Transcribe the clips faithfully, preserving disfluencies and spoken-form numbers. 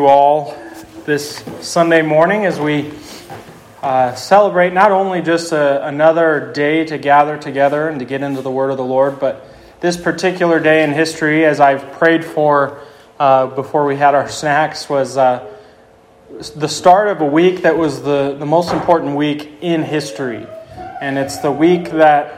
you all this Sunday morning as we uh, celebrate not only just a, another day to gather together and to get into the Word of the Lord, but this particular day in history, as I've prayed for uh, before we had our snacks, was uh, the start of a week that was the, the most important week in history. And it's the week that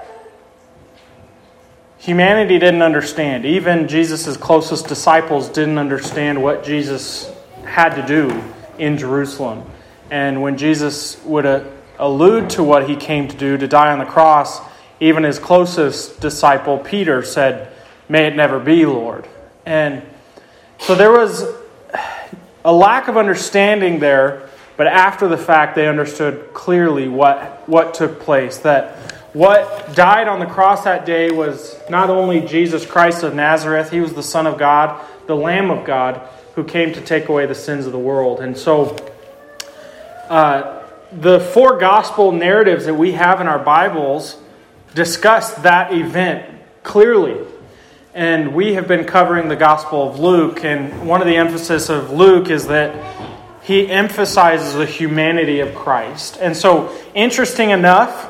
humanity didn't understand. Even Jesus' closest disciples didn't understand what Jesus had to do in Jerusalem. And when Jesus would uh, allude to what he came to do, to die on the cross, even his closest disciple, Peter, said, "May it never be, Lord." And so there was a lack of understanding there, but after the fact, they understood clearly what, what took place. That what died on the cross that day was not only Jesus Christ of Nazareth, he was the Son of God, the Lamb of God, who came to take away the sins of the world. And so uh, the four gospel narratives that we have in our Bibles discuss that event clearly. And we have been covering the Gospel of Luke, and one of the emphasis of Luke is that he emphasizes the humanity of Christ. And so, interesting enough,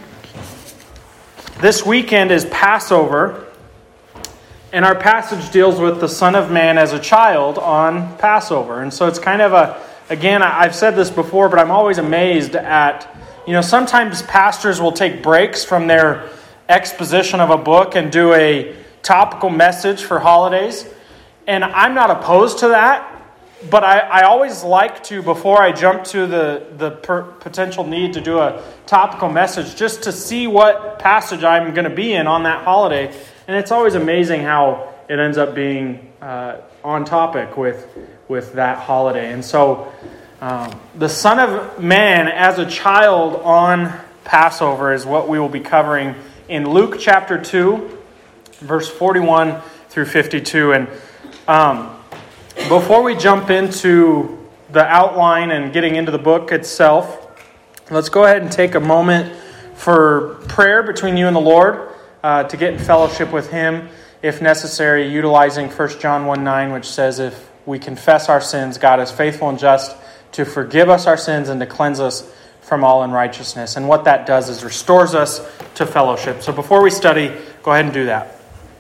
this weekend is Passover, and our passage deals with the Son of Man as a child on Passover. And so it's kind of a, again, I've said this before, but I'm always amazed at, you know, sometimes pastors will take breaks from their exposition of a book and do a topical message for holidays. And I'm not opposed to that, but I, I always like to, before I jump to the, the per, potential need to do a topical message, just to see what passage I'm going to be in on that holiday. And it's always amazing how it ends up being uh, on topic with, with that holiday. And so um, the Son of Man as a child on Passover is what we will be covering in Luke chapter two, verse forty-one through fifty-two. And um, before we jump into the outline and getting into the book itself, let's go ahead and take a moment for prayer between you and the Lord, uh, to get in fellowship with Him, if necessary, utilizing First John one nine, which says, if we confess our sins, God is faithful and just to forgive us our sins and to cleanse us from all unrighteousness. And what that does is restores us to fellowship. So before we study, go ahead and do that.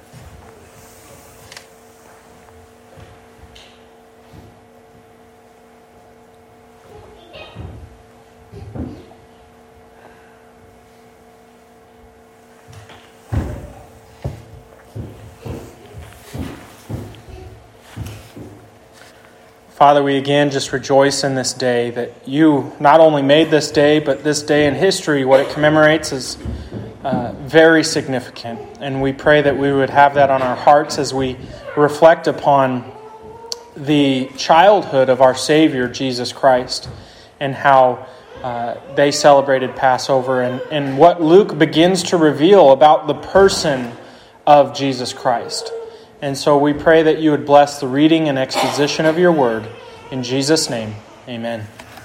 Father, we again just rejoice in this day that you not only made this day, but this day in history, what it commemorates is uh, very significant. And we pray that we would have that on our hearts as we reflect upon the childhood of our Savior, Jesus Christ, and how uh, they celebrated Passover, and, and what Luke begins to reveal about the person of Jesus Christ. And so we pray that you would bless the reading and exposition of your word. In Jesus' name, amen.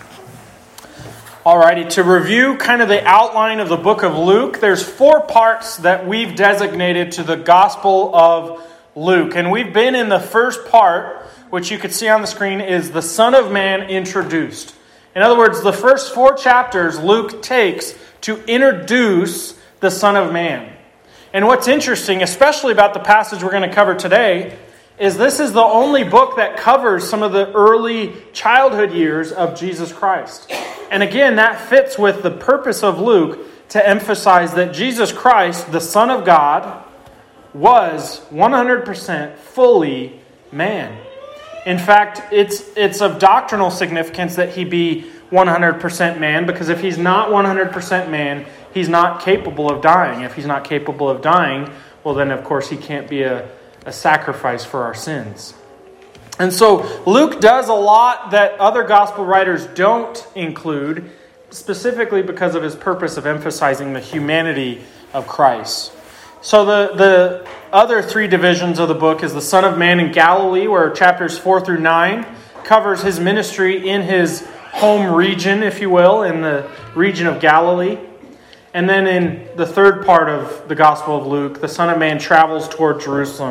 Alrighty, to review kind of the outline of the book of Luke, there's four parts that we've designated to the Gospel of Luke. And we've been in the first part, which you could see on the screen, is the Son of Man introduced. In other words, the first four chapters Luke takes to introduce the Son of Man. And what's interesting, especially about the passage we're going to cover today, is this is the only book that covers some of the early childhood years of Jesus Christ. And again, that fits with the purpose of Luke to emphasize that Jesus Christ, the Son of God, was one hundred percent fully man. In fact, it's it's of doctrinal significance that he be one hundred percent man, because if he's not one hundred percent man, he's not capable of dying. If he's not capable of dying, well then of course he can't be a, a sacrifice for our sins. And so Luke does a lot that other gospel writers don't include, specifically because of his purpose of emphasizing the humanity of Christ. So the, the other three divisions of the book is the Son of Man in Galilee, where chapters four through nine covers his ministry in his home region, if you will, in the region of Galilee. And then in the third part of the Gospel of Luke, the Son of Man travels toward Jerusalem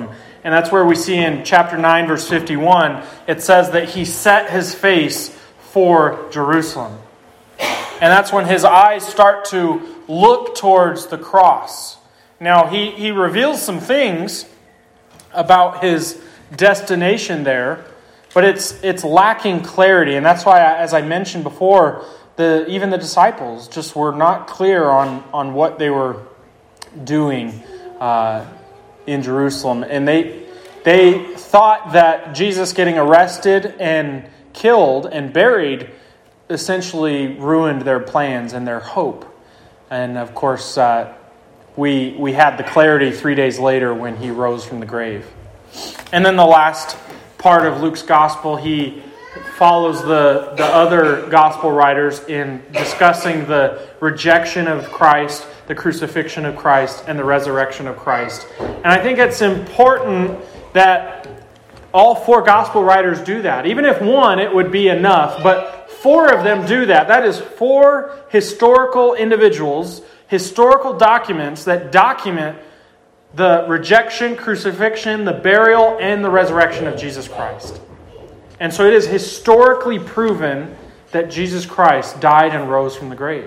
And that's where we see in chapter nine, verse fifty-one, it says that he set his face for Jerusalem. And that's when his eyes start to look towards the cross. Now, he, he reveals some things about his destination there, but it's it's lacking clarity. And that's why, as I mentioned before, the even the disciples just were not clear on, on what they were doing uh, in Jerusalem. And they they thought that Jesus getting arrested and killed and buried essentially ruined their plans and their hope. And of course, uh, we we had the clarity three days later when he rose from the grave. And then the last part of Luke's gospel, he follows the, the other gospel writers in discussing the rejection of Christ, the crucifixion of Christ, and the resurrection of Christ. And I think it's important that all four gospel writers do that. Even if one, it would be enough, but four of them do that. That is four historical individuals, historical documents that document the rejection, crucifixion, the burial, and the resurrection of Jesus Christ. And so it is historically proven that Jesus Christ died and rose from the grave.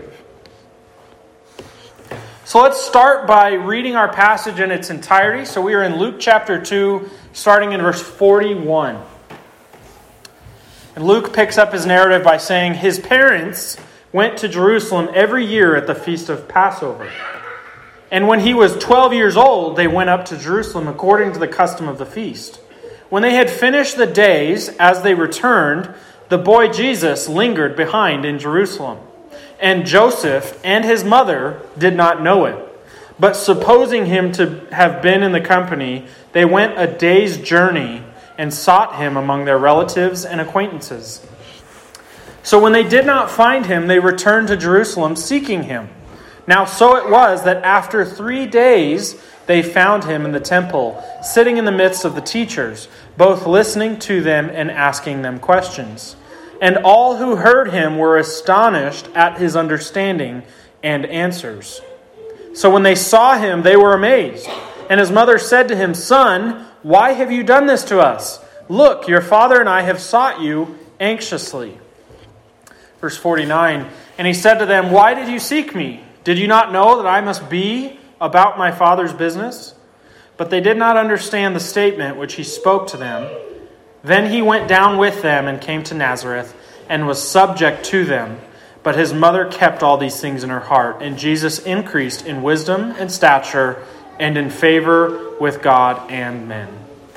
So let's start by reading our passage in its entirety. So we are in Luke chapter two, starting in verse forty-one. And Luke picks up his narrative by saying, his parents went to Jerusalem every year at the feast of Passover. And when he was twelve years old, they went up to Jerusalem according to the custom of the feast. When they had finished the days, as they returned, the boy Jesus lingered behind in Jerusalem. And Joseph and his mother did not know it. But supposing him to have been in the company, they went a day's journey and sought him among their relatives and acquaintances. So when they did not find him, they returned to Jerusalem seeking him. Now so it was that after three days they found him in the temple, sitting in the midst of the teachers, both listening to them and asking them questions. And all who heard him were astonished at his understanding and answers. So when they saw him, they were amazed. And his mother said to him, Son, why have you done this to us? Look, your father and I have sought you anxiously. Verse forty-nine, and he said to them, Why did you seek me? Did you not know that I must be about my Father's business? But they did not understand the statement which he spoke to them. Then he went down with them and came to Nazareth and was subject to them. But his mother kept all these things in her heart. And Jesus increased in wisdom and stature and in favor with God and men.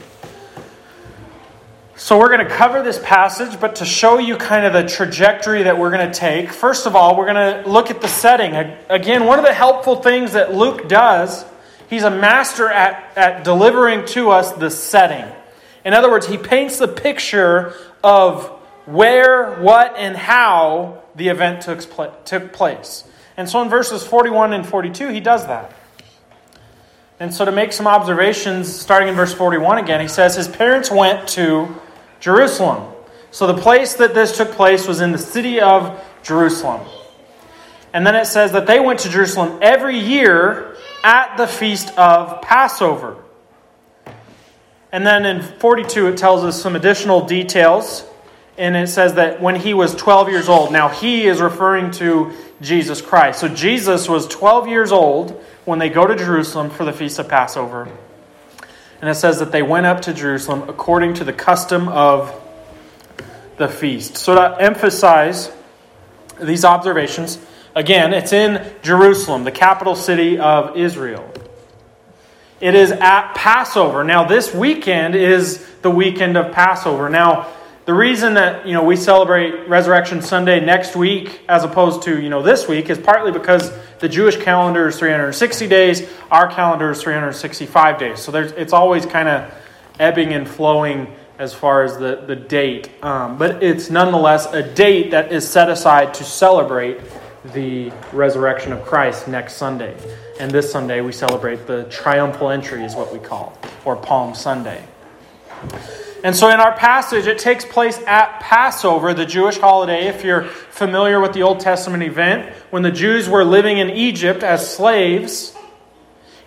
So we're going to cover this passage, but to show you kind of the trajectory that we're going to take, first of all, we're going to look at the setting. Again, one of the helpful things that Luke does, he's a master at, at delivering to us the setting. In other words, he paints the picture of where, what, and how the event took, took place. And so in verses forty-one and forty-two, he does that. And so to make some observations, starting in verse forty-one again, he says, his parents went to Jerusalem. So the place that this took place was in the city of Jerusalem. And then it says that they went to Jerusalem every year at the feast of Passover. And then in forty-two it tells us some additional details. And it says that when he was twelve years old. Now he is referring to Jesus Christ. So Jesus was twelve years old when they go to Jerusalem for the feast of Passover. And it says that they went up to Jerusalem according to the custom of the feast. So to emphasize these observations, again, it's in Jerusalem, the capital city of Israel. It is at Passover. Now, this weekend is the weekend of Passover. Now, the reason that, you know, we celebrate Resurrection Sunday next week as opposed to, you know, this week is partly because the Jewish calendar is three hundred sixty days. Our calendar is three hundred sixty-five days. So there's it's always kind of ebbing and flowing as far as the, the date. Um, but it's nonetheless a date that is set aside to celebrate the resurrection of Christ next Sunday. And this Sunday we celebrate the triumphal entry is what we call, or Palm Sunday. And so in our passage, it takes place at Passover, the Jewish holiday. If you're familiar with the Old Testament event, when the Jews were living in Egypt as slaves,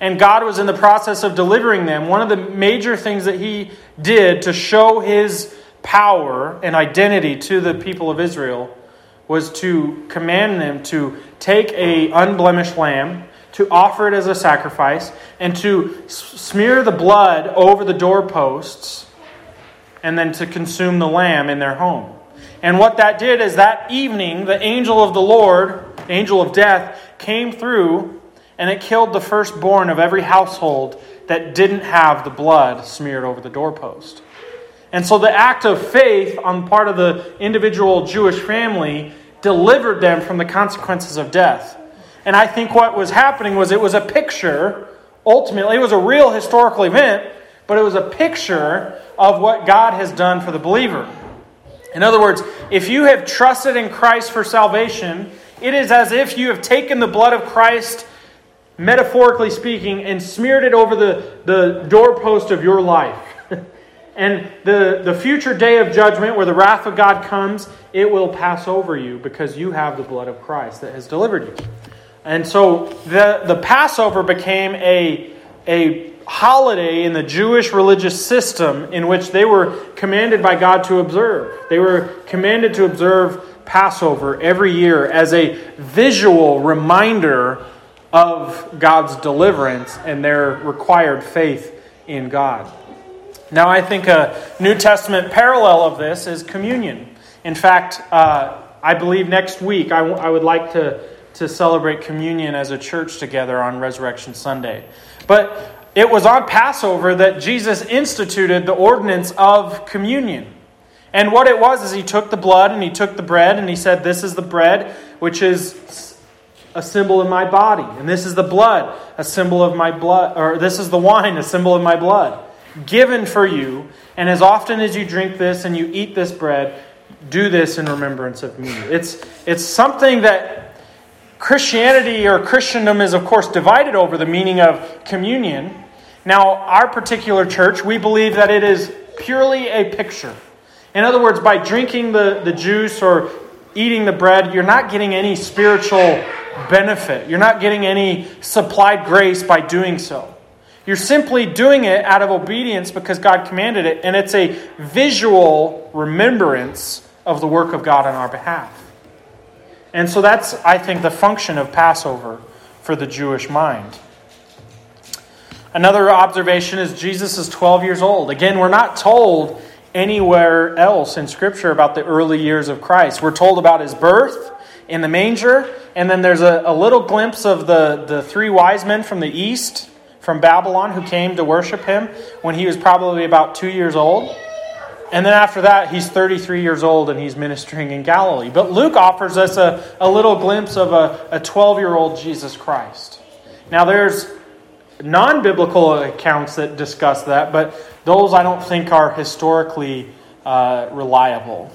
and God was in the process of delivering them, one of the major things that he did to show his power and identity to the people of Israel was to command them to take a unblemished lamb, to offer it as a sacrifice, and to smear the blood over the doorposts, and then to consume the lamb in their home. And what that did is that evening, the angel of the Lord, angel of death, came through, and it killed the firstborn of every household that didn't have the blood smeared over the doorpost. And so the act of faith on the part of the individual Jewish family delivered them from the consequences of death. And I think what was happening was it was a picture, ultimately, it was a real historical event, but it was a picture of what God has done for the believer. In other words, if you have trusted in Christ for salvation, it is as if you have taken the blood of Christ, metaphorically speaking, and smeared it over the, the doorpost of your life. And the, the future day of judgment, where the wrath of God comes, it will pass over you because you have the blood of Christ that has delivered you. And so the, the Passover became a, a holiday in the Jewish religious system in which they were commanded by God to observe. They were commanded to observe Passover every year as a visual reminder of God's deliverance and their required faith in God. Now, I think a New Testament parallel of this is communion. In fact, uh, I believe next week I, w- I would like to, to celebrate communion as a church together on Resurrection Sunday. But it was on Passover that Jesus instituted the ordinance of communion. And what it was is he took the blood and he took the bread and he said, "This is the bread, which is a symbol of my body. And this is the blood, a symbol of my blood. Or this is the wine, a symbol of my blood. Given for you, and as often as you drink this and you eat this bread, do this in remembrance of me." It's, it's something that Christianity or Christendom is, of course, divided over the meaning of communion. Now, our particular church, we believe that it is purely a picture. In other words, by drinking the, the juice or eating the bread, you're not getting any spiritual benefit. You're not getting any supplied grace by doing so. You're simply doing it out of obedience because God commanded it, and it's a visual remembrance of the work of God on our behalf. And so that's, I think, the function of Passover for the Jewish mind. Another observation is Jesus is twelve years old. Again, we're not told anywhere else in Scripture about the early years of Christ. We're told about his birth in the manger, and then there's a, a little glimpse of the, the three wise men from the east, from Babylon, who came to worship him when he was probably about two years old. And then after that, he's thirty-three years old and he's ministering in Galilee. But Luke offers us a, a little glimpse of a, a twelve-year-old Jesus Christ. Now there's non-biblical accounts that discuss that, but those I don't think are historically uh, reliable.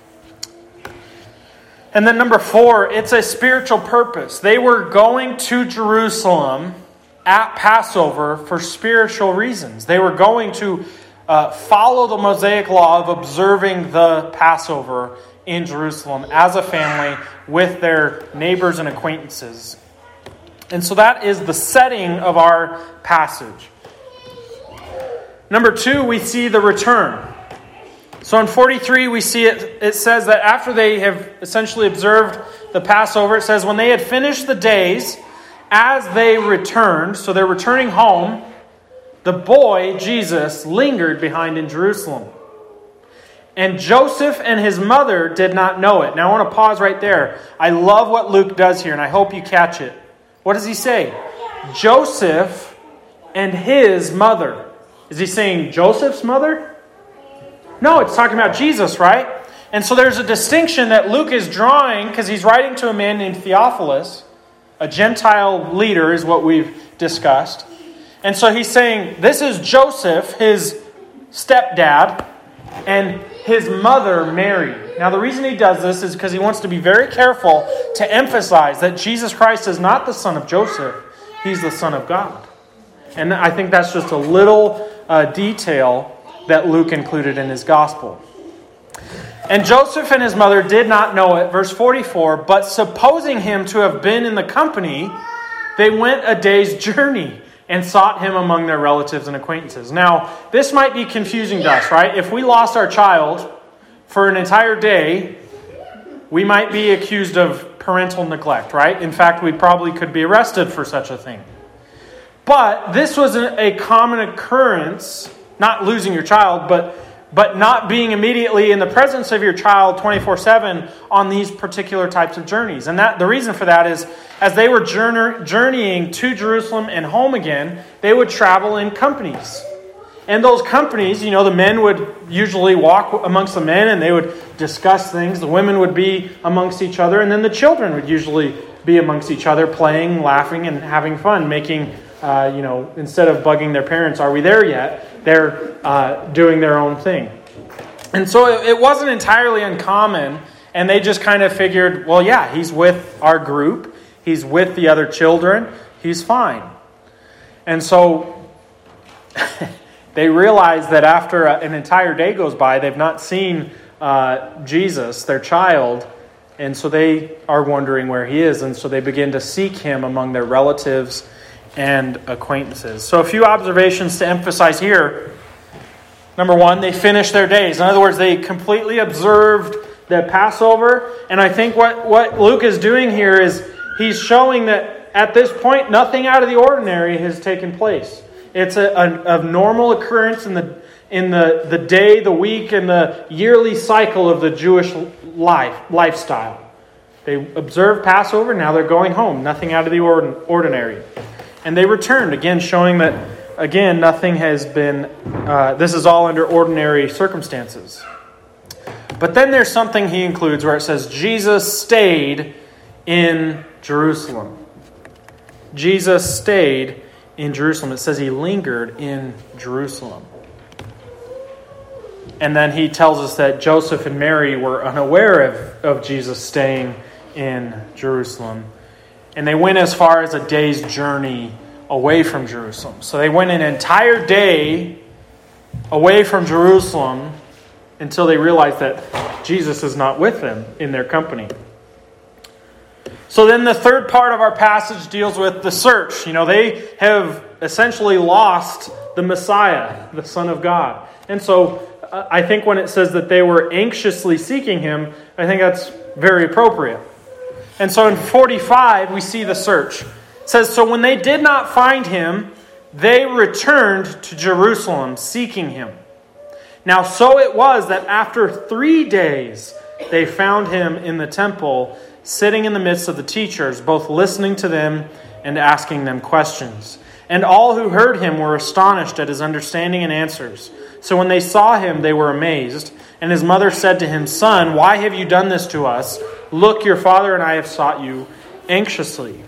And then number four, it's a spiritual purpose. They were going to Jerusalem at Passover for spiritual reasons. They were going to uh, follow the Mosaic law of observing the Passover in Jerusalem as a family with their neighbors and acquaintances. And so that is the setting of our passage. Number two, we see the return. So in forty-three, we see it, it says that after they have essentially observed the Passover, it says, when they had finished the days, as they returned, so they're returning home, the boy, Jesus, lingered behind in Jerusalem. And Joseph and his mother did not know it. Now I want to pause right there. I love what Luke does here, and I hope you catch it. What does he say? Joseph and his mother. Is he saying Joseph's mother? No, it's talking about Jesus, right? And so there's a distinction that Luke is drawing because he's writing to a man named Theophilus. A Gentile leader is what we've discussed. And so he's saying, this is Joseph, his stepdad, and his mother, Mary. Now the reason he does this is because he wants to be very careful to emphasize that Jesus Christ is not the son of Joseph. He's the Son of God. And I think that's just a little uh, detail that Luke included in his gospel. And Joseph and his mother did not know it, verse forty-four, but supposing him to have been in the company, they went a day's journey and sought him among their relatives and acquaintances. Now, this might be confusing to us, right? If we lost our child for an entire day, we might be accused of parental neglect, right? In fact, we probably could be arrested for such a thing. But this was a common occurrence, not losing your child, but but not being immediately in the presence of your child twenty-four seven on these particular types of journeys. And that the reason for that is, as they were journey, journeying to Jerusalem and home again, they would travel in companies. And those companies, you know, the men would usually walk amongst the men and they would discuss things. The women would be amongst each other, and then the children would usually be amongst each other, playing, laughing, and having fun, making, uh, you know, instead of bugging their parents, are we there yet? They're uh, doing their own thing. And so it, it wasn't entirely uncommon, and they just kind of figured, well, yeah, he's with our group. He's with the other children. He's fine. And so they realize that after an entire day goes by, they've not seen uh, Jesus, their child, and so they are wondering where he is, and so they begin to seek him among their relatives and acquaintances. So a few observations to emphasize here. Number one, they finished their days. In other words, they completely observed the Passover, and I think what, what Luke is doing here is he's showing that at this point, nothing out of the ordinary has taken place. It's a, a, a normal occurrence in the in the, the day, the week, and the yearly cycle of the Jewish life lifestyle. They observed Passover, now they're going home. Nothing out of the ordinary. And they returned, again showing that, again, nothing has been, uh, this is all under ordinary circumstances. But then there's something he includes where it says, Jesus stayed in Jerusalem. Jesus stayed in Jerusalem. It says he lingered in Jerusalem. And then he tells us that Joseph and Mary were unaware of, of Jesus staying in Jerusalem. And they went as far as a day's journey away from Jerusalem. So they went an entire day away from Jerusalem until they realized that Jesus is not with them in their company. So then the third part of our passage deals with the search. You know, they have essentially lost the Messiah, the Son of God. And so uh, I think when it says that they were anxiously seeking him, I think that's very appropriate. And so in forty-five, we see the search. It says, so when they did not find him, they returned to Jerusalem seeking him. Now so it was that after three days, they found him in the temple, sitting in the midst of the teachers, both listening to them and asking them questions. And all who heard him were astonished at his understanding and answers. So when they saw him, they were amazed. And his mother said to him, Son, why have you done this to us? Look, your father and I have sought you anxiously.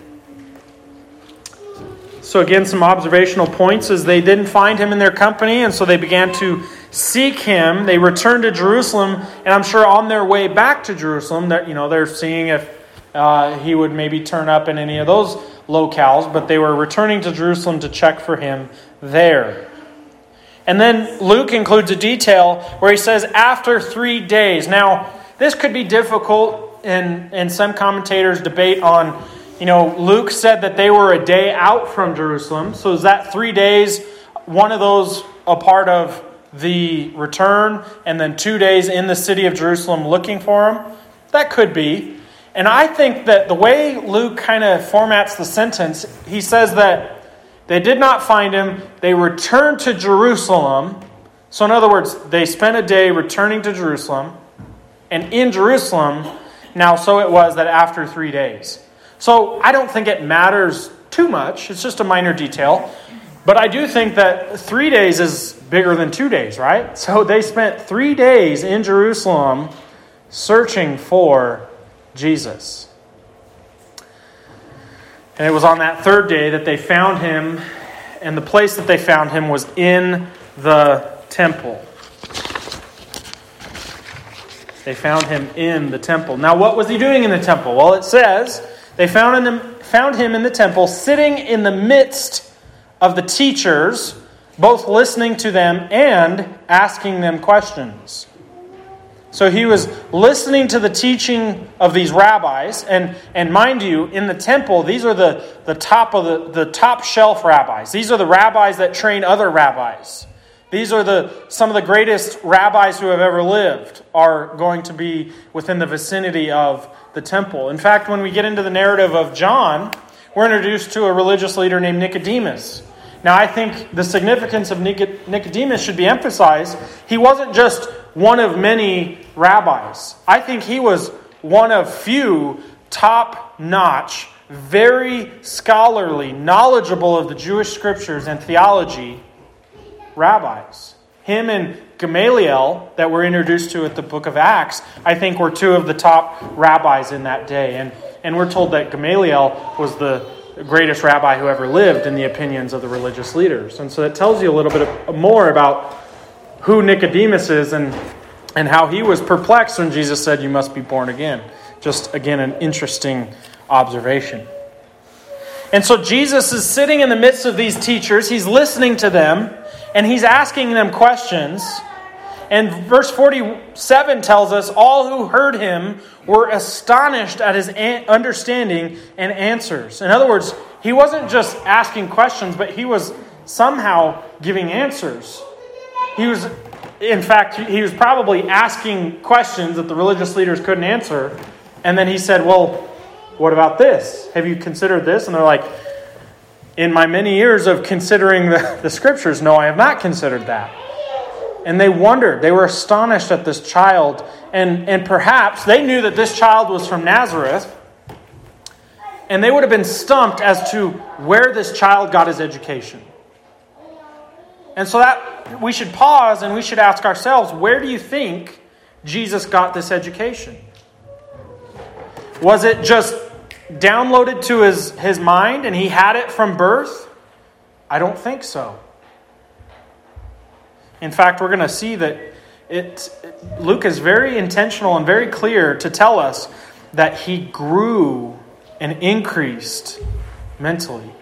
So again, some observational points is they didn't find him in their company, and so they began to seek him. They returned to Jerusalem, and I'm sure on their way back to Jerusalem, that you know they're seeing if uh, he would maybe turn up in any of those locales, but they were returning to Jerusalem to check for him there. And then Luke includes a detail where he says, after three days. Now, this could be difficult, and, and some commentators debate on, you know, Luke said that they were a day out from Jerusalem. So is that three days, one of those a part of the return, and then two days in the city of Jerusalem looking for him? That could be. And I think that the way Luke kind of formats the sentence, he says that they did not find him. They returned to Jerusalem. So in other words, they spent a day returning to Jerusalem. And in Jerusalem, now so it was that after three days. So I don't think it matters too much. It's just a minor detail. But I do think that three days is bigger than two days, right? So they spent three days in Jerusalem searching for Jesus. And it was on that third day that they found him, and the place that they found him was in the temple. They found him in the temple. Now, what was he doing in the temple? Well, it says they found him, found him in the temple, sitting in the midst of the teachers, both listening to them and asking them questions. So he was listening to the teaching of these rabbis, and, and mind you, in the temple, these are the, the top of the, the top shelf rabbis. These are the rabbis that train other rabbis. These are the some of the greatest rabbis who have ever lived are going to be within the vicinity of the temple. In fact, when we get into the narrative of John, we're introduced to a religious leader named Nicodemus. Now, I think the significance of Nicodemus should be emphasized. He wasn't just one of many rabbis. I think he was one of few top-notch, very scholarly, knowledgeable of the Jewish scriptures and theology rabbis. Him and Gamaliel, that we're introduced to at the book of Acts, I think were two of the top rabbis in that day. And, and we're told that Gamaliel was the greatest rabbi who ever lived in the opinions of the religious leaders. And so that tells you a little bit of, more about who Nicodemus is and, and how he was perplexed when Jesus said, "You must be born again." Just, again, an interesting observation. And so Jesus is sitting in the midst of these teachers. He's listening to them, and he's asking them questions. And verse forty-seven tells us, all who heard him were astonished at his understanding and answers. In other words, he wasn't just asking questions, but he was somehow giving answers. He was, in fact, he was probably asking questions that the religious leaders couldn't answer. And then he said, well, what about this? Have you considered this? And they're like, in my many years of considering the, the scriptures, no, I have not considered that. And they wondered. They were astonished at this child. And, and perhaps they knew that this child was from Nazareth. And they would have been stumped as to where this child got his education. And so that we should pause and we should ask ourselves, where do you think Jesus got this education? Was it just downloaded to his, his mind and he had it from birth? I don't think so. In fact, we're going to see that it, Luke is very intentional and very clear to tell us that he grew and increased mentally.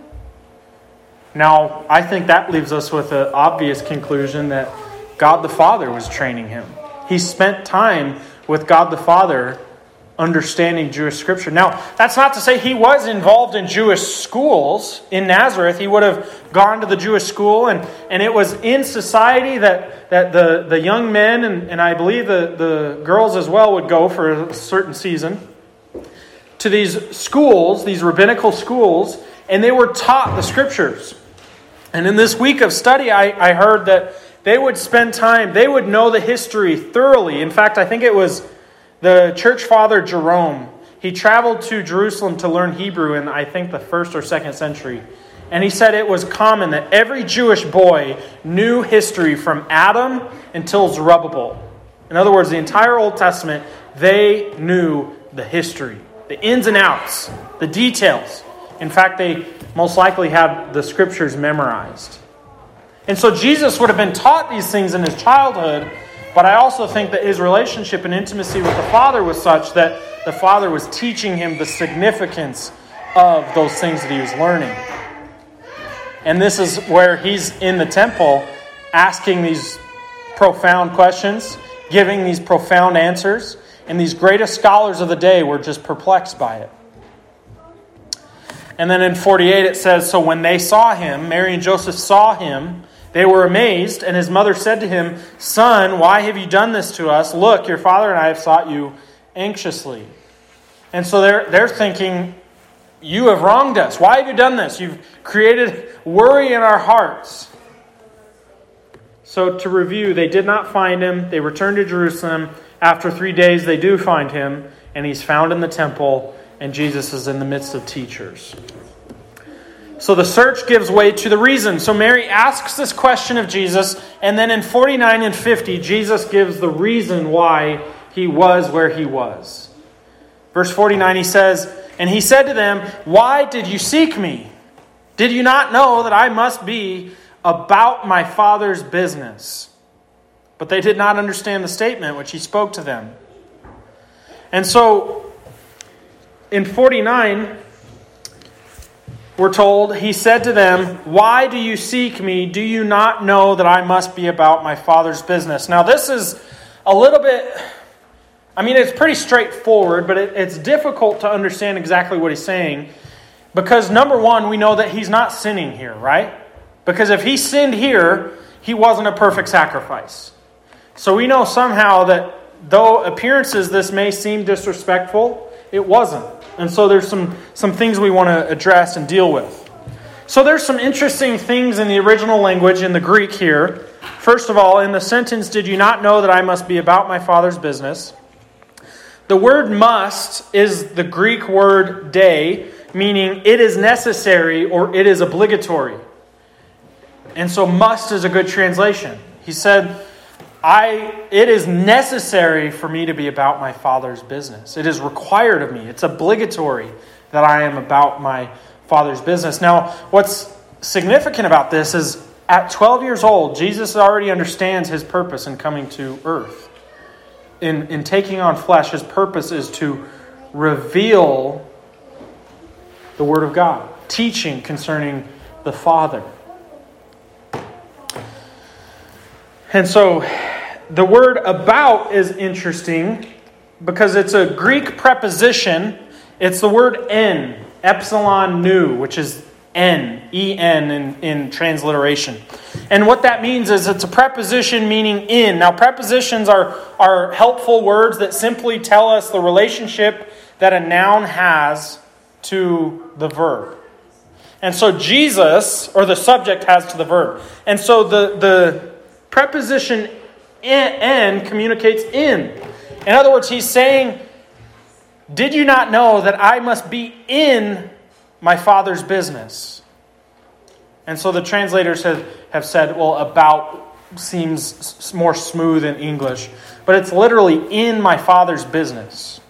Now, I think that leaves us with an obvious conclusion that God the Father was training him. He spent time with God the Father understanding Jewish scripture. Now, that's not to say he was involved in Jewish schools in Nazareth. He would have gone to the Jewish school, and, and it was in society that, that the, the young men, and, and I believe the, the girls as well, would go for a certain season to these schools, these rabbinical schools, and they were taught the scriptures. And in this week of study, I, I heard that they would spend time, they would know the history thoroughly. In fact, I think it was the church father Jerome. He traveled to Jerusalem to learn Hebrew in, I think, the first or second century. And he said it was common that every Jewish boy knew history from Adam until Zerubbabel. In other words, the entire Old Testament, they knew the history, the ins and outs, the details. In fact, they most likely had the scriptures memorized. And so Jesus would have been taught these things in his childhood, but I also think that his relationship and intimacy with the Father was such that the Father was teaching him the significance of those things that he was learning. And this is where he's in the temple asking these profound questions, giving these profound answers, and these greatest scholars of the day were just perplexed by it. And then in forty-eight it says, so when they saw him, Mary and Joseph saw him, they were amazed, and his mother said to him, Son, why have you done this to us? Look, your father and I have sought you anxiously. And so they're, they're thinking, you have wronged us. Why have you done this? You've created worry in our hearts. So to review, they did not find him. They returned to Jerusalem. After three days, they do find him, and he's found in the temple, and Jesus is in the midst of teachers. So the search gives way to the reason. So Mary asks this question of Jesus, and then in forty-nine and fifty, Jesus gives the reason why he was where he was. Verse forty-nine, he says, and he said to them, why did you seek me? Did you not know that I must be about my Father's business? But they did not understand the statement which he spoke to them. And so in forty-nine, we're told, he said to them, why do you seek me? Do you not know that I must be about my Father's business? Now this is a little bit, I mean, it's pretty straightforward, but it, it's difficult to understand exactly what he's saying. Because number one, we know that he's not sinning here, right? Because if he sinned here, he wasn't a perfect sacrifice. So we know somehow that though appearances this may seem disrespectful, it wasn't. And so there's some, some things we want to address and deal with. So there's some interesting things in the original language in the Greek here. First of all, in the sentence, "Did you not know that I must be about my Father's business?" The word "must" is the Greek word "de," meaning it is necessary or it is obligatory. And so "must" is a good translation. He said, I, it is necessary for me to be about my Father's business. It is required of me. It's obligatory that I am about my Father's business. Now, what's significant about this is at twelve years old, Jesus already understands his purpose in coming to earth. In, in taking on flesh, his purpose is to reveal the Word of God, teaching concerning the Father. And so the word "about" is interesting because it's a Greek preposition. It's the word "en," epsilon nu, which is en, E N in, in transliteration. And what that means is it's a preposition meaning in. Now, prepositions are, are helpful words that simply tell us the relationship that a noun has to the verb. And so Jesus, or the subject, has to the verb. And so the, the preposition "en" communicates in. In other words, he's saying, did you not know that I must be in my Father's business? And so the translators have, have said, well, "about" seems more smooth in English. But it's literally in my Father's business.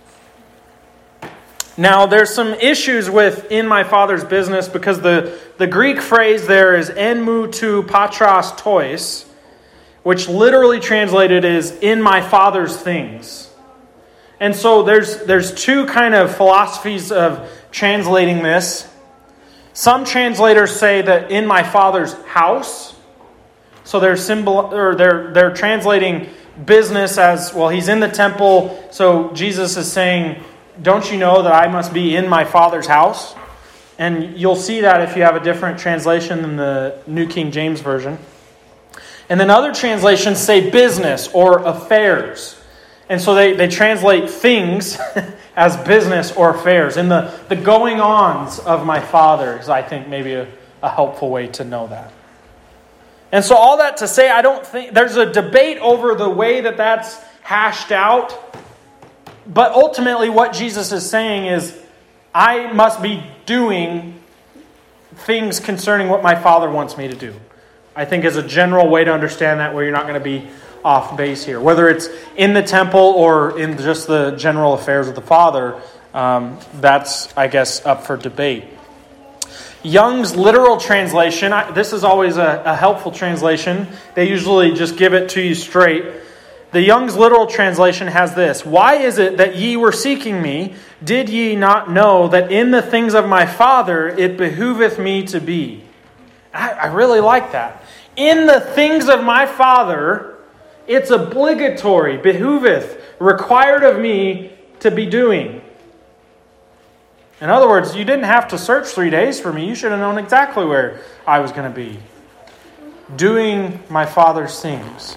Now, there's some issues with "in my Father's business" because the, the Greek phrase there is "en mu tu patras tois," which literally translated is "in my Father's things." And so there's there's two kind of philosophies of translating this. Some translators say that "in my Father's house." So they're symbol or they're they're translating business as, well, he's in the temple, so Jesus is saying, don't you know that I must be in my Father's house? And you'll see that if you have a different translation than the New King James Version. And then other translations say business or affairs. And so they, they translate things as business or affairs. And the, the going-ons of my Father is, I think, maybe a, a helpful way to know that. And so all that to say, I don't think there's a debate over the way that that's hashed out. But ultimately what Jesus is saying is, I must be doing things concerning what my Father wants me to do. I think is a general way to understand that, where you're not going to be off base here. Whether it's in the temple or in just the general affairs of the Father, um, that's, I guess, up for debate. Young's literal translation, I, this is always a, a helpful translation. They usually just give it to you straight. The Young's literal translation has this: "Why is it that ye were seeking me? Did ye not know that in the things of my Father it behooveth me to be?" I, I really like that. In the things of my Father, it's obligatory, behooveth, required of me to be doing. In other words, you didn't have to search three days for me. You should have known exactly where I was going to be. Doing my Father's things.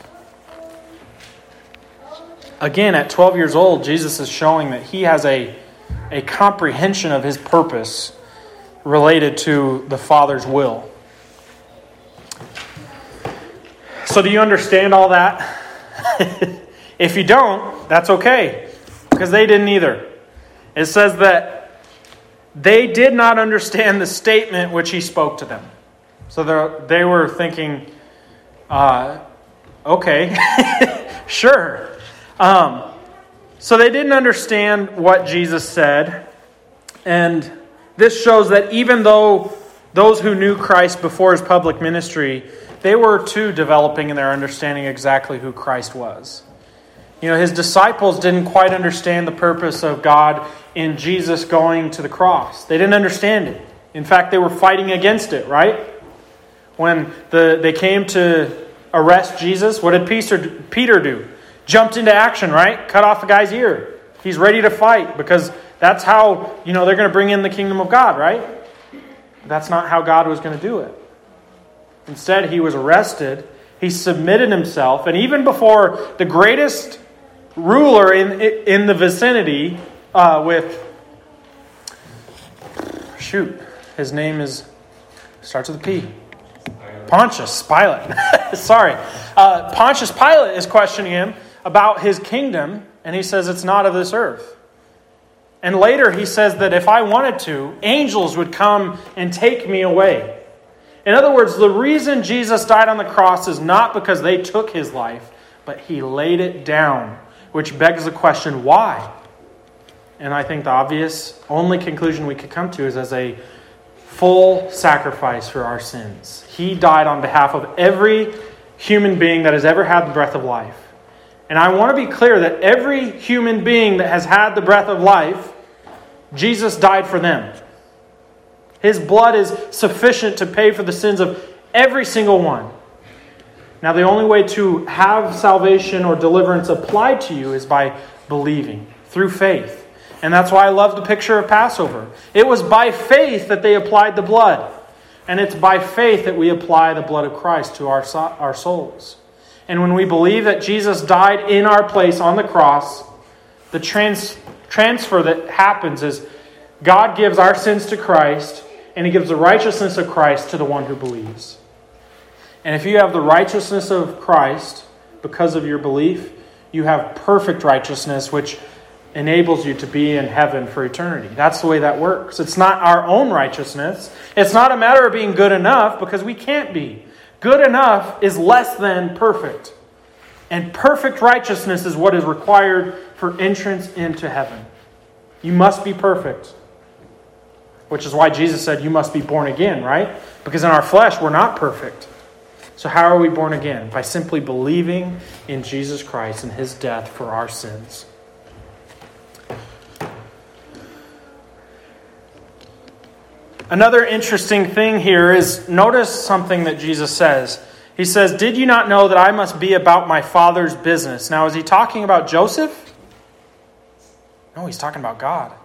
Again, at twelve years old, Jesus is showing that he has a, a comprehension of his purpose related to the Father's will. So do you understand all that? If you don't, that's okay, because they didn't either. It says that they did not understand the statement which he spoke to them. So they were thinking, uh, okay, sure. Um, so they didn't understand what Jesus said. And this shows that even though those who knew Christ before his public ministry, they were too developing in their understanding exactly who Christ was. You know, his disciples didn't quite understand the purpose of God in Jesus going to the cross. They didn't understand it. In fact, they were fighting against it, right? When the they came to arrest Jesus, what did Peter, Peter do? jumped into action, right? Cut off the guy's ear. He's ready to fight because that's how, you know, they're going to bring in the kingdom of God, right? That's not how God was going to do it. Instead, he was arrested. He submitted himself. And even before the greatest ruler in, in the vicinity uh, with, shoot, his name is, starts with a P. Pontius Pilate. Sorry. Uh, Pontius Pilate is questioning him about his kingdom. And he says it's not of this earth. And later he says that if I wanted to, angels would come and take me away. In other words, the reason Jesus died on the cross is not because they took his life, but he laid it down, which begs the question, why? And I think the obvious, only conclusion we could come to is as a full sacrifice for our sins. He died on behalf of every human being that has ever had the breath of life. And I want to be clear that every human being that has had the breath of life, Jesus died for them. His blood is sufficient to pay for the sins of every single one. Now, the only way to have salvation or deliverance applied to you is by believing, through faith. And that's why I love the picture of Passover. It was by faith that they applied the blood. And it's by faith that we apply the blood of Christ to our, our souls. And when we believe that Jesus died in our place on the cross, the trans, transfer that happens is God gives our sins to Christ, and He gives the righteousness of Christ to the one who believes. And if you have the righteousness of Christ because of your belief, you have perfect righteousness, which enables you to be in heaven for eternity. That's the way that works. It's not our own righteousness. It's not a matter of being good enough, because we can't be. Good enough is less than perfect. And perfect righteousness is what is required for entrance into heaven. You must be perfect. Which is why Jesus said you must be born again, right? Because in our flesh, we're not perfect. So how are we born again? By simply believing in Jesus Christ and His death for our sins. Another interesting thing here is, notice something that Jesus says. He says, "Did you not know that I must be about my Father's business?" Now, is he talking about Joseph? No, he's talking about God.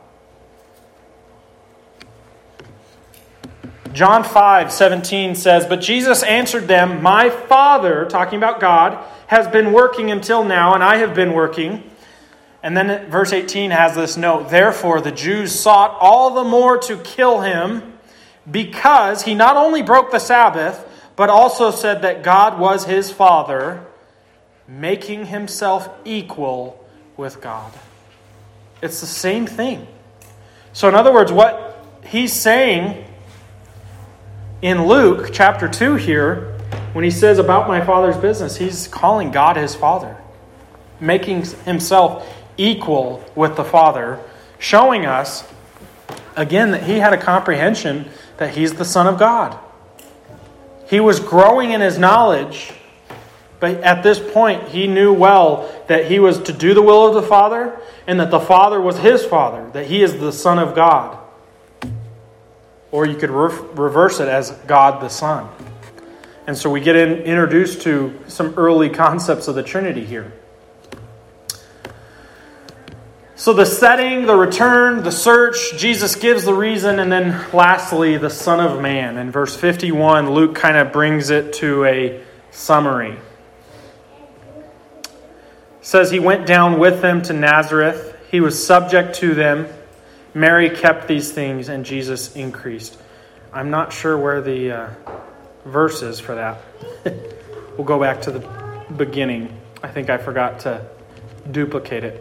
John five seventeen says, "But Jesus answered them, 'My Father,'" talking about God, "'has been working until now, and I have been working.'" And then verse eighteen has this note, "Therefore the Jews sought all the more to kill him, because he not only broke the Sabbath, but also said that God was his Father, making himself equal with God." It's the same thing. So in other words, what he's saying in Luke chapter two here, when he says about my Father's business, he's calling God his Father, making himself equal with the Father, showing us, again, that he had a comprehension that he's the Son of God. He was growing in his knowledge, but at this point, he knew well that he was to do the will of the Father, and that the Father was his Father, that he is the Son of God. Or you could re- reverse it as God the Son. And so we get in, introduced to some early concepts of the Trinity here. So the setting, the return, the search, Jesus gives the reason, and then lastly, the Son of Man. In verse fifty-one, Luke kind of brings it to a summary. It says, "He went down with them to Nazareth. He was subject to them. Mary kept these things, and Jesus increased." I'm not sure where the uh, verse is for that. We'll go back to the beginning. I think I forgot to duplicate it.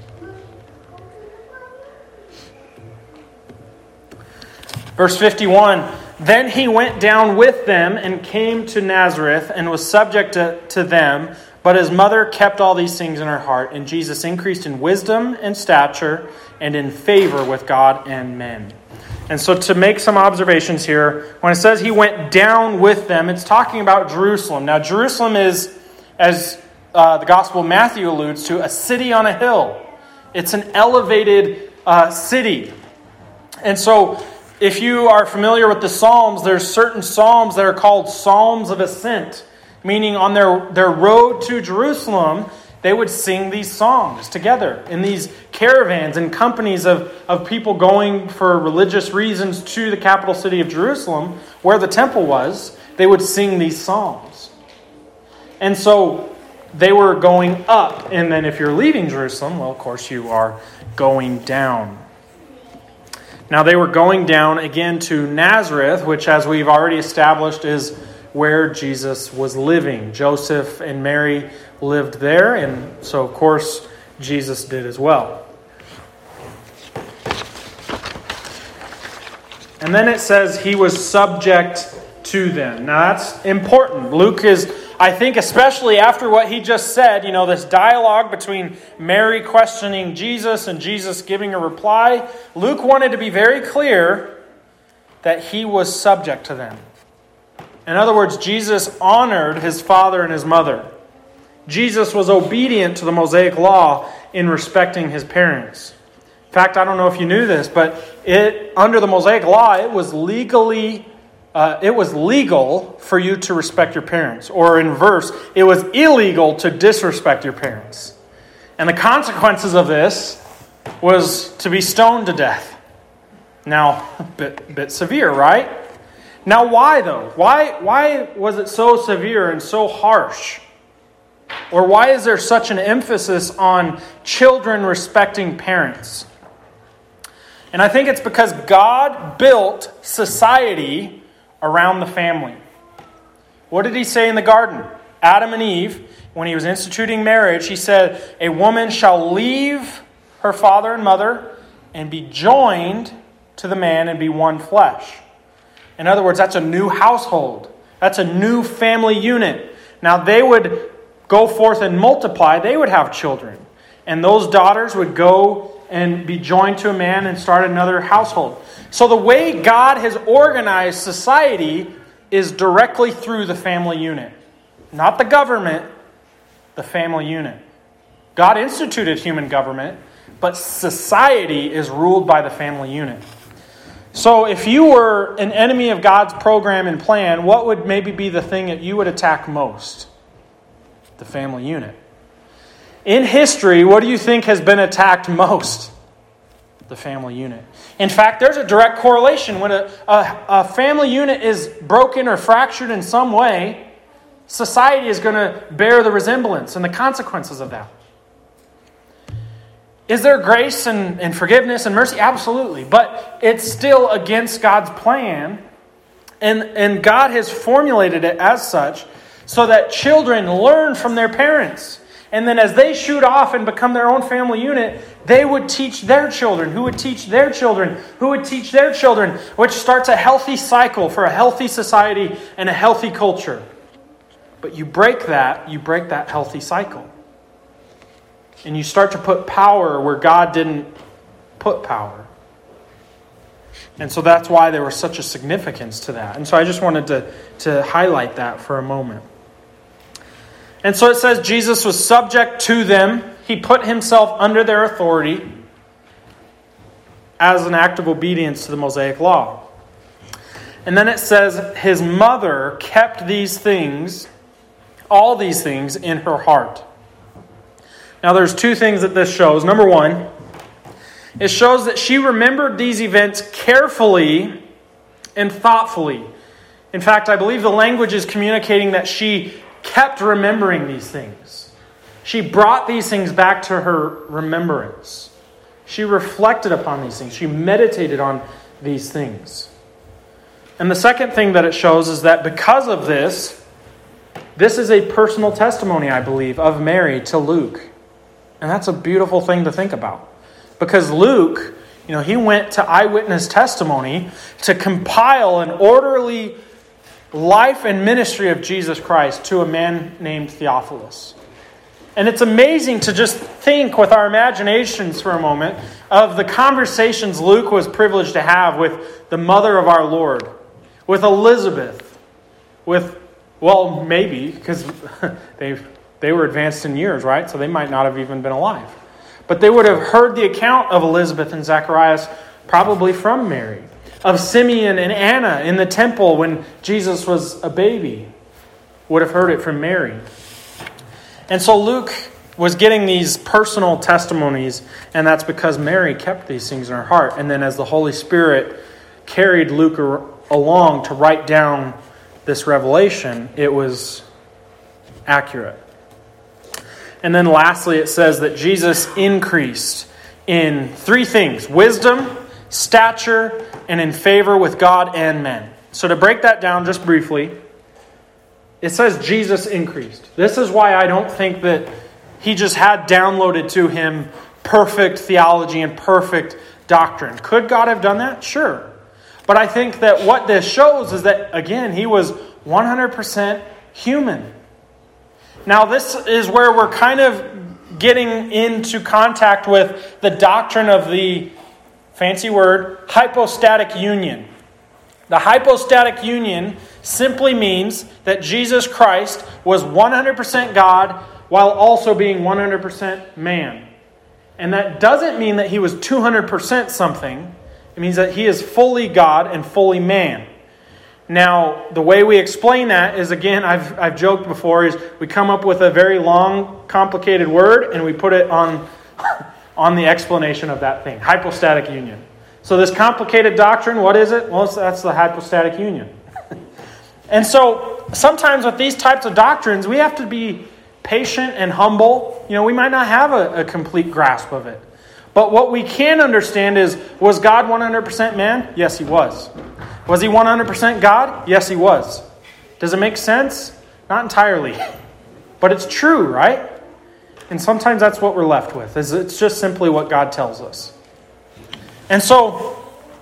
Verse fifty-one, "Then he went down with them and came to Nazareth and was subject to, to them. But his mother kept all these things in her heart. And Jesus increased in wisdom and stature and in favor with God and men." And so to make some observations here, when it says he went down with them, it's talking about Jerusalem. Now Jerusalem is, as uh, the Gospel of Matthew alludes to, a city on a hill. It's an elevated uh, city. And so if you are familiar with the Psalms, there's certain Psalms that are called Psalms of Ascent, meaning on their, their road to Jerusalem, they would sing these songs together in these caravans and companies of, of people going for religious reasons to the capital city of Jerusalem, where the temple was. They would sing these songs. And so they were going up. And then if you're leaving Jerusalem, well, of course, you are going down. Now, they were going down again to Nazareth, which, as we've already established, is where Jesus was living. Joseph and Mary lived there, and so, of course, Jesus did as well. And then it says he was subject to them. Now, that's important. Luke is, I think, especially after what he just said, you know, this dialogue between Mary questioning Jesus and Jesus giving a reply, Luke wanted to be very clear that he was subject to them. In other words, Jesus honored his father and his mother. Jesus was obedient to the Mosaic law in respecting his parents. In fact, I don't know if you knew this, but it under the Mosaic law, it was legally Uh, it was legal for you to respect your parents. Or in verse, it was illegal to disrespect your parents. And the consequences of this was to be stoned to death. Now, a bit, bit severe, right? Now, why though? Why, why was it so severe and so harsh? Or why is there such an emphasis on children respecting parents? And I think it's because God built society around the family. What did he say in the garden? Adam and Eve, when he was instituting marriage, he said, a woman shall leave her father and mother and be joined to the man and be one flesh. In other words, that's a new household. That's a new family unit. Now they would go forth and multiply. They would have children. And those daughters would go and be joined to a man and start another household. So the way God has organized society is directly through the family unit. Not the government, the family unit. God instituted human government, but society is ruled by the family unit. So if you were an enemy of God's program and plan, what would maybe be the thing that you would attack most? The family unit. In history, what do you think has been attacked most? The family unit. In fact, there's a direct correlation. When a, a, a family unit is broken or fractured in some way, society is going to bear the resemblance and the consequences of that. Is there grace and, and forgiveness and mercy? Absolutely. But it's still against God's plan. And, and God has formulated it as such so that children learn from their parents. And then as they shoot off and become their own family unit, they would teach their children, who would teach their children, who would teach their children, which starts a healthy cycle for a healthy society and a healthy culture. But you break that, you break that healthy cycle. And you start to put power where God didn't put power. And so that's why there was such a significance to that. And so I just wanted to, to highlight that for a moment. And so it says Jesus was subject to them. He put himself under their authority as an act of obedience to the Mosaic law. And then it says his mother kept these things, all these things, in her heart. Now there's two things that this shows. Number one, it shows that she remembered these events carefully and thoughtfully. In fact, I believe the language is communicating that she kept remembering these things. She brought these things back to her remembrance. She reflected upon these things. She meditated on these things. And the second thing that it shows is that because of this, this is a personal testimony, I believe, of Mary to Luke. And that's a beautiful thing to think about. Because Luke, you know, he went to eyewitness testimony to compile an orderly life and ministry of Jesus Christ to a man named Theophilus. And it's amazing to just think with our imaginations for a moment of the conversations Luke was privileged to have with the mother of our Lord, with Elizabeth, with, well, maybe, because they they were advanced in years, right? So they might not have even been alive. But they would have heard the account of Elizabeth and Zacharias probably from Mary. Of Simeon and Anna in the temple when Jesus was a baby. Would have heard it from Mary. And so Luke was getting these personal testimonies, and that's because Mary kept these things in her heart. And then as the Holy Spirit carried Luke along to write down this revelation, it was accurate. And then lastly, it says that Jesus increased in three things: wisdom, stature, and in favor with God and men. So to break that down just briefly, it says Jesus increased. This is why I don't think that he just had downloaded to him perfect theology and perfect doctrine. Could God have done that? Sure. But I think that what this shows is that, again, he was one hundred percent human. Now, this is where we're kind of getting into contact with the doctrine of the, fancy word, hypostatic union. The hypostatic union simply means that Jesus Christ was one hundred percent God while also being one hundred percent man. And that doesn't mean that he was two hundred percent something. It means that he is fully God and fully man. Now, the way we explain that is, again, I've I've joked before, is we come up with a very long, complicated word and we put it on, on the explanation of that thing, hypostatic union. So this complicated doctrine, what is it? Well, that's the hypostatic union. And so sometimes with these types of doctrines, we have to be patient and humble. You know, we might not have a, a complete grasp of it. But what we can understand is, was God one hundred percent man? Yes, he was. Was he one hundred percent God? Yes, he was. Does it make sense? Not entirely. But it's true, right? And sometimes that's what we're left with, is it's just simply what God tells us. And so,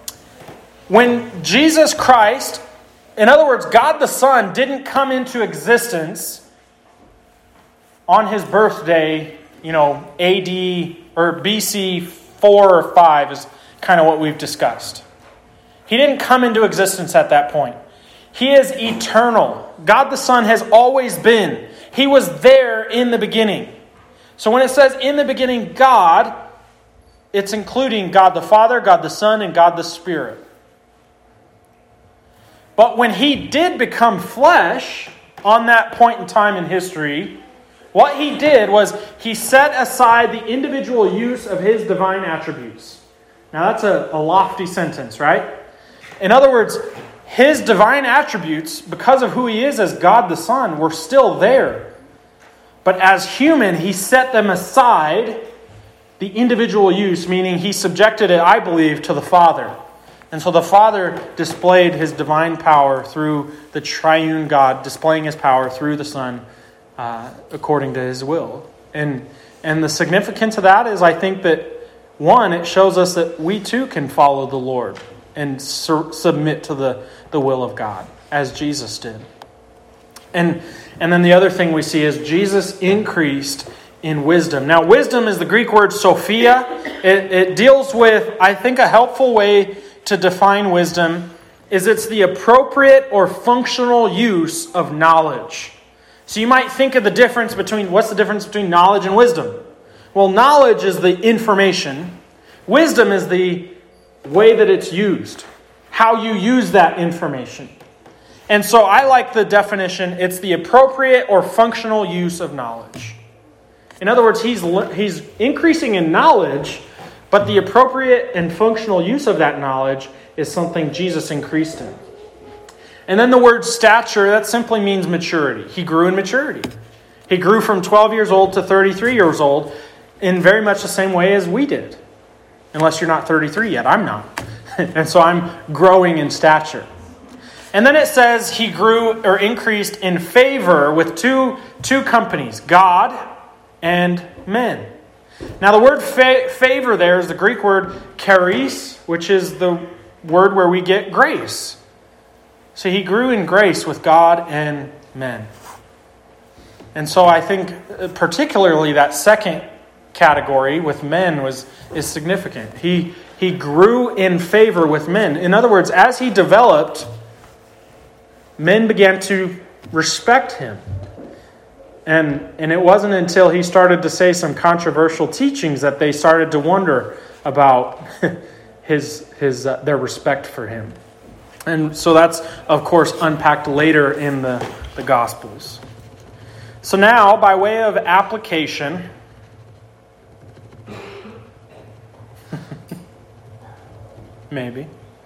when Jesus Christ, in other words, God the Son, didn't come into existence on his birthday, you know, A D or B C four or five is kind of what we've discussed. He didn't come into existence at that point. He is eternal. God the Son has always been. He was there in the beginning. So when it says in the beginning God, it's including God the Father, God the Son, and God the Spirit. But when he did become flesh on that point in time in history, what he did was he set aside the individual use of his divine attributes. Now that's a, a lofty sentence, right? In other words, his divine attributes, because of who he is as God the Son, were still there. But as human, he set them aside, the individual use, meaning he subjected it, I believe, to the Father. And so the Father displayed his divine power through the triune God, displaying his power through the Son, uh, according to his will. And, and the significance of that is, I think that, one, it shows us that we too can follow the Lord and sur- submit to the, the will of God, as Jesus did. And, and then the other thing we see is Jesus increased in wisdom. Now, wisdom is the Greek word Sophia. It, it deals with, I think, a helpful way to define wisdom is it's the appropriate or functional use of knowledge. So you might think of the difference between, what's the difference between knowledge and wisdom? Well, knowledge is the information. Wisdom is the way that it's used. How you use that information. And so I like the definition, it's the appropriate or functional use of knowledge. In other words, he's he's increasing in knowledge, but the appropriate and functional use of that knowledge is something Jesus increased in. And then the word stature, that simply means maturity. He grew in maturity. He grew from twelve years old to thirty-three years old in very much the same way as we did. Unless you're not thirty-three yet. I'm not. And so I'm growing in stature. And then it says he grew or increased in favor with two, two companies, God and men. Now the word fa- favor there is the Greek word charis, which is the word where we get grace. So he grew in grace with God and men. And so I think particularly that second category with men was is significant. He he grew in favor with men. In other words, as he developed, men began to respect him. And and it wasn't until he started to say some controversial teachings that they started to wonder about his his uh, their respect for him. And so that's, of course, unpacked later in the, the Gospels. So now, by way of application, Maybe.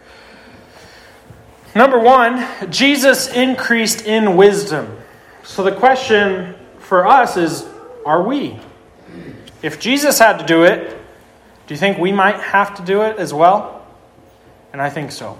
Number one, Jesus increased in wisdom. So the question for us is, are we? If Jesus had to do it, do you think we might have to do it as well? And I think so.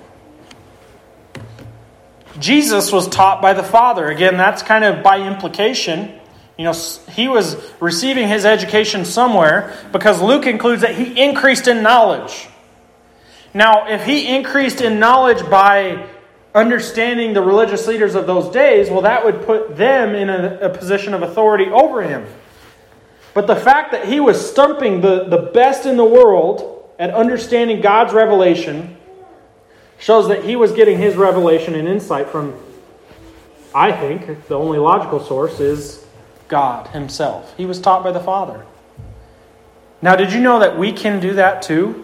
Jesus was taught by the Father. Again, that's kind of by implication. You know, he was receiving his education somewhere because Luke includes that he increased in knowledge. Now, if he increased in knowledge by understanding the religious leaders of those days, well, that would put them in a, a position of authority over him. But the fact that he was stumping the, the best in the world at understanding God's revelation shows that he was getting his revelation and insight from, I think, the only logical source is God himself. He was taught by the Father. Now, did you know that we can do that too?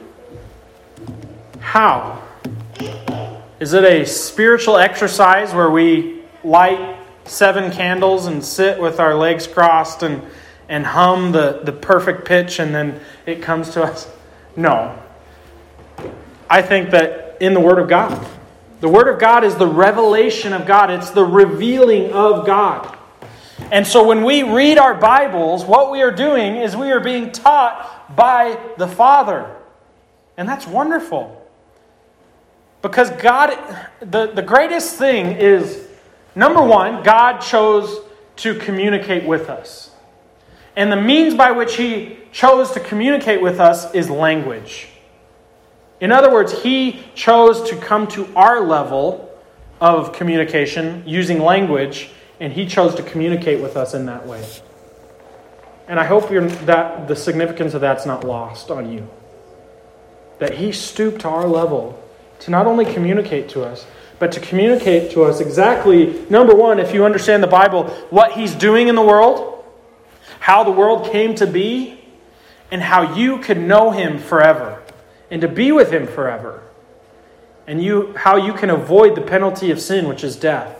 How? Is it a spiritual exercise where we light seven candles and sit with our legs crossed and, and hum the, the perfect pitch and then it comes to us? No. I think that in the Word of God. The Word of God is the revelation of God. It's the revealing of God. And so when we read our Bibles, what we are doing is we are being taught by the Father. And that's wonderful. Because God, the, the greatest thing is, number one, God chose to communicate with us. And the means by which He chose to communicate with us is language. In other words, He chose to come to our level of communication using language, and He chose to communicate with us in that way. And I hope you're, that the significance of that's not lost on you. That He stooped to our level to not only communicate to us, but to communicate to us exactly, number one, if you understand the Bible, what He's doing in the world, how the world came to be, and how you could know Him forever, and to be with Him forever, and you how you can avoid the penalty of sin, which is death.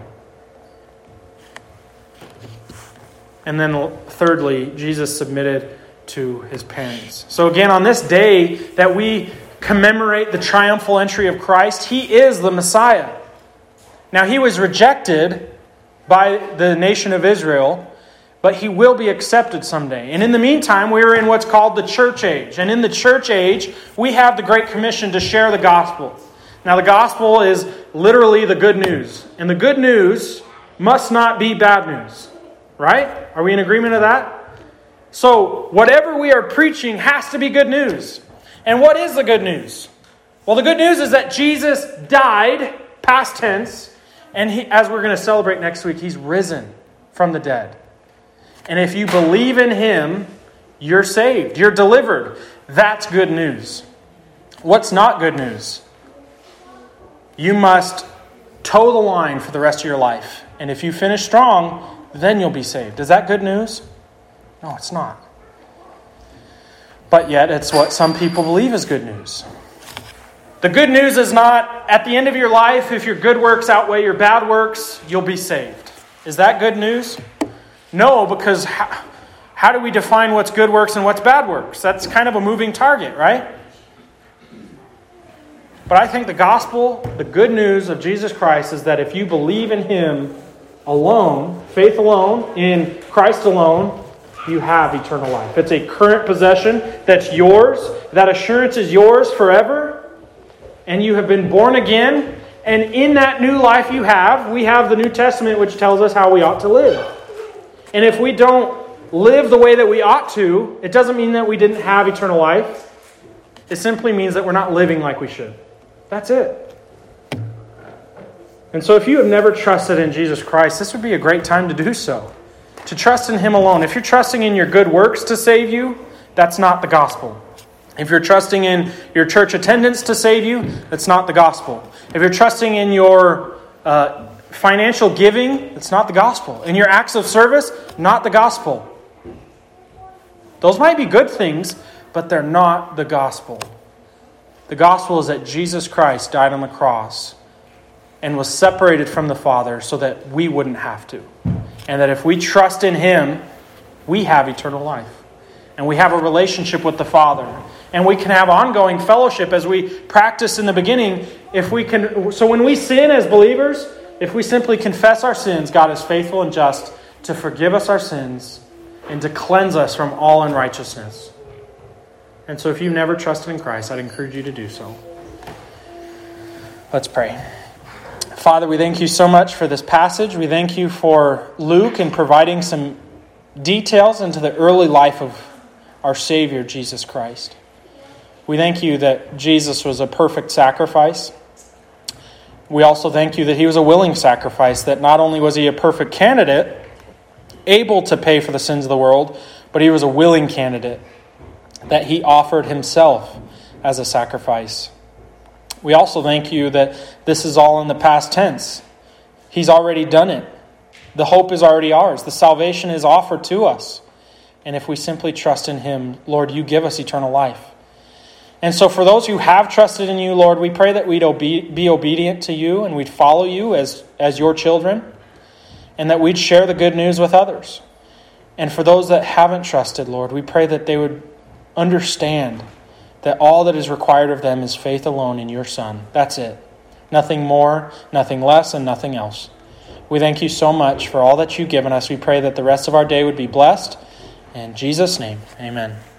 And then thirdly, Jesus submitted to His parents. So again, on this day that we commemorate the triumphal entry of Christ, He is the Messiah. Now, He was rejected by the nation of Israel, but He will be accepted someday. And in the meantime, we are in what's called the church age. And in the church age, we have the Great Commission to share the gospel. Now, the gospel is literally the good news. And the good news must not be bad news. Right? Are we in agreement of that? So, whatever we are preaching has to be good news. And what is the good news? Well, the good news is that Jesus died, past tense, and he, as we're going to celebrate next week, He's risen from the dead. And if you believe in Him, you're saved, you're delivered. That's good news. What's not good news? You must toe the line for the rest of your life. And if you finish strong, then you'll be saved. Is that good news? No, it's not. But yet, it's what some people believe is good news. The good news is not, at the end of your life, if your good works outweigh your bad works, you'll be saved. Is that good news? No, because how, how do we define what's good works and what's bad works? That's kind of a moving target, right? But I think the gospel, the good news of Jesus Christ is that if you believe in Him alone, faith alone, in Christ alone, you have eternal life. It's a current possession that's yours. That assurance is yours forever. And you have been born again. And in that new life you have, we have the New Testament which tells us how we ought to live. And if we don't live the way that we ought to, it doesn't mean that we didn't have eternal life. It simply means that we're not living like we should. That's it. And so if you have never trusted in Jesus Christ, this would be a great time to do so. To trust in Him alone. If you're trusting in your good works to save you, that's not the gospel. If you're trusting in your church attendance to save you, that's not the gospel. If you're trusting in your uh, financial giving, it's not the gospel. In your acts of service, not the gospel. Those might be good things, but they're not the gospel. The gospel is that Jesus Christ died on the cross and was separated from the Father so that we wouldn't have to. And that if we trust in Him, we have eternal life. And we have a relationship with the Father. And we can have ongoing fellowship as we practice in the beginning. If we can, so when we sin as believers, if we simply confess our sins, God is faithful and just to forgive us our sins and to cleanse us from all unrighteousness. And so if you've never trusted in Christ, I'd encourage you to do so. Let's pray. Father, we thank you so much for this passage. We thank you for Luke and providing some details into the early life of our Savior, Jesus Christ. We thank you that Jesus was a perfect sacrifice. We also thank you that he was a willing sacrifice, that not only was he a perfect candidate, able to pay for the sins of the world, but he was a willing candidate, that he offered himself as a sacrifice. We also thank you that this is all in the past tense. He's already done it. The hope is already ours. The salvation is offered to us. And if we simply trust in him, Lord, you give us eternal life. And so for those who have trusted in you, Lord, we pray that we'd obe- be obedient to you and we'd follow you as, as your children, and that we'd share the good news with others. And for those that haven't trusted, Lord, we pray that they would understand that all that is required of them is faith alone in your Son. That's it. Nothing more, nothing less, and nothing else. We thank you so much for all that you've given us. We pray that the rest of our day would be blessed. In Jesus' name, amen.